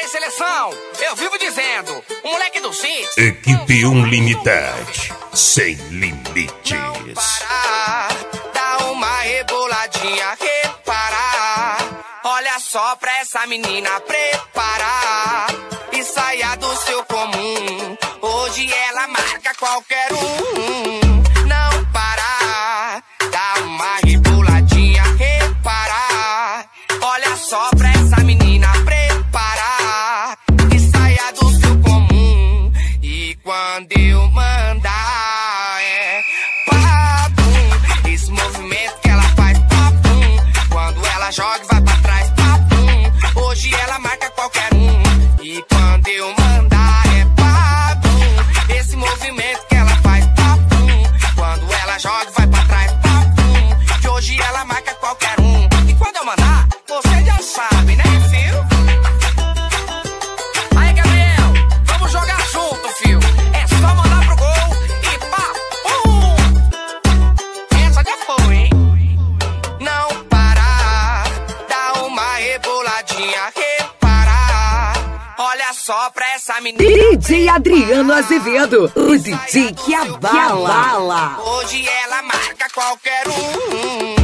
Aí, seleção, eu vivo dizendo, o moleque do sítio. Equipe Unlimited, sem limites. Não parar, dá uma reboladinha, reparar. Olha só pra essa menina preparar e saia do seu comum. Hoje ela marca qualquer um. Não parar, dá uma reboladinha, reparar. Olha só pra essa menina preparar e saia do seu comum. E quando eu mandar é papum, esse movimento que ela faz papum. Quando ela joga e vai pra trás papum. Hoje ela marca qualquer um. E quando eu mandar é papum, esse movimento que ela faz papum. Quando ela joga e vai pra trás papum. Que hoje ela marca qualquer um. E quando eu mandar, você já sabe, né, filho? Aí, Gabriel, vamos jogar junto, filho. É só mandar pro gol e papum. Essa já foi, hein? Não parar, dá uma reboladinha, reparar. Olha só pra essa menina. DJ Adriano Azevedo, o DJ que abala. Hoje ela marca qualquer um.